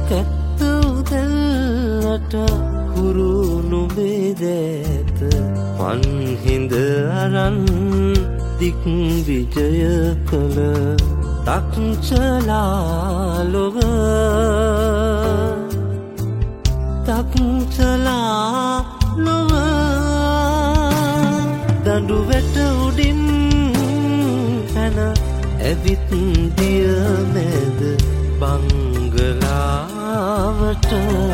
කැත්ත උදැල්ලට හුරු නුඹේ දෑත පන්හිඳ අරන් දික් විජය කළ තක්චලා ලොව තක්චලා ලොව දඬු වැට උඩින් පැන ඇවිත් දිය මැද බංගලාවට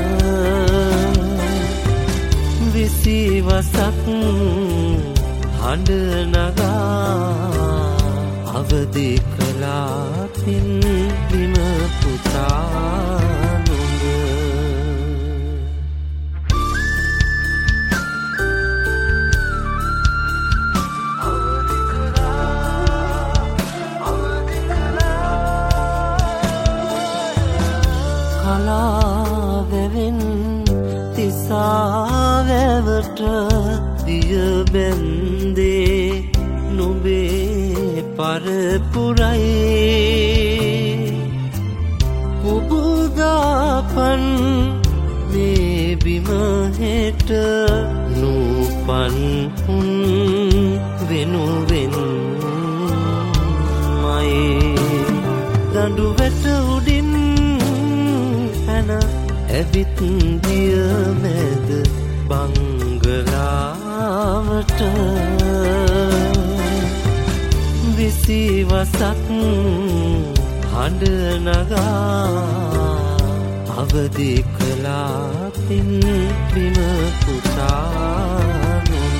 විසිවසක් හඬ නගා අවදි කළා පින් බිම පුතා නුඹ කලාවෙන් තිසාවැවට දිය බැන්දේ නුඹේ පරපුරයි පුබුදාපන් මේ බිම හෙට නූපන් උන් වෙනුවෙන් මයි දඬු වැට උඩින් පැන ඇවිත් දිය මැද බංගලාවට විසිවසක් හඬ නගා අවදි කළා පින් බිම පුතා නුඹ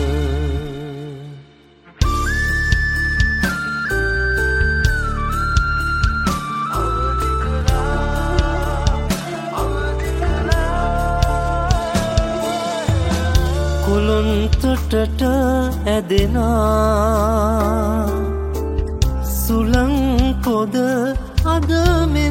කොළොන්තොටට ඇදෙනා සුලං පොද අදමෙන්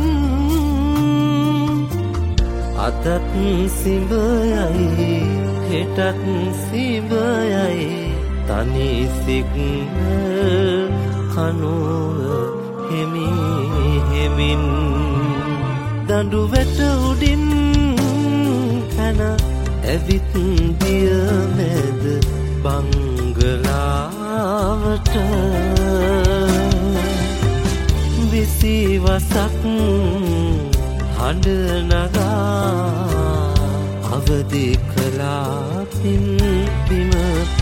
අතත් සිඹයයි හෙටත් සිඹයයි තනි සිග්නල් කනුව හෙමි හෙමින් දඬු වැට උඩින් පැන ඇවිත් දිය මැද බංගලාවට විසිවසක් හඬ නගා අවදි කළා පින් බිම